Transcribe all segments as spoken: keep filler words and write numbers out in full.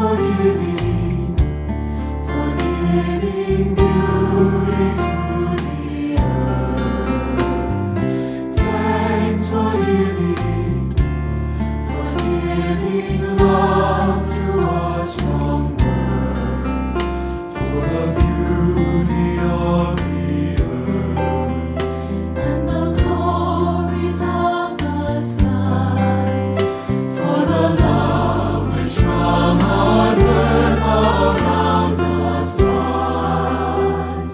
giving, for giving beauty to the earth. Thanks for giving, for giving love to us from birth, for the beauty of the earth and the glories of the skies, for the love which from our birth around us lies.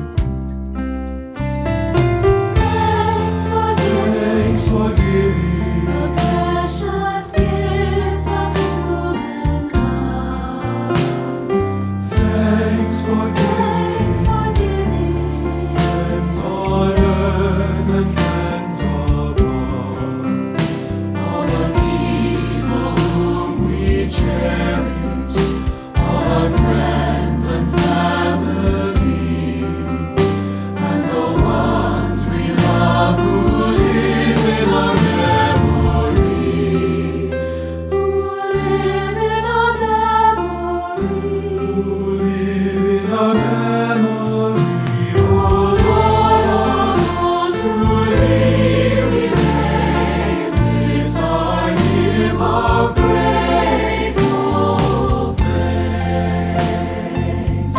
Thanks for giving, thanks for giving the precious gift of human love. Thanks for giving, thanks for giving friends on earth and friends above, all the people whom we cherish, all our friends and family, and the ones we love who live in our memory, who live in our memory, who live in our memory. Oh Lord, oh, to Thee we raise this our hymn of grateful praise.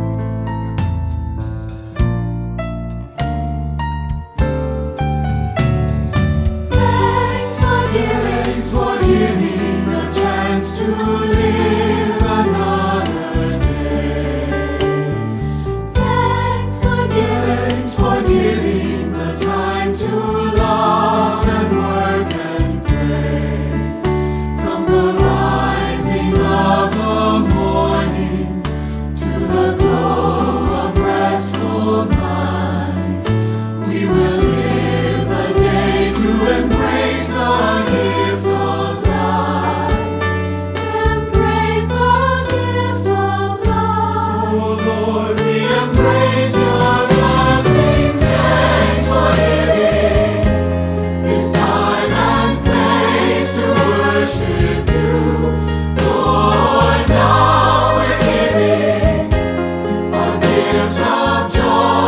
Thanks for giving, thanks for giving a chance to live another day. Thanks for giving, thanks for giving the time to love and work and pray. From the rising of the morning to the glow of restful night, we will live the day to embrace the gift of life. Embrace the gift of life. Oh Lord, we embrace your blessings. Thanks for giving this time and place to worship you. Lord, now we're giving our gifts of joy